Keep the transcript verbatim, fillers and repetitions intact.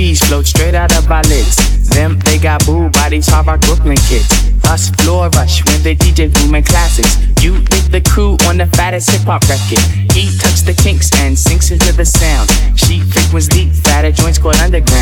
G's float straight out of our lids. Them, they got boo bodies, hard rock Brooklyn kids. Us floor rush when the D J booming classics. You think the crew on the fattest hip hop record. He tucks the kinks and sinks into the sound. She frequents deep, fatter joints called underground.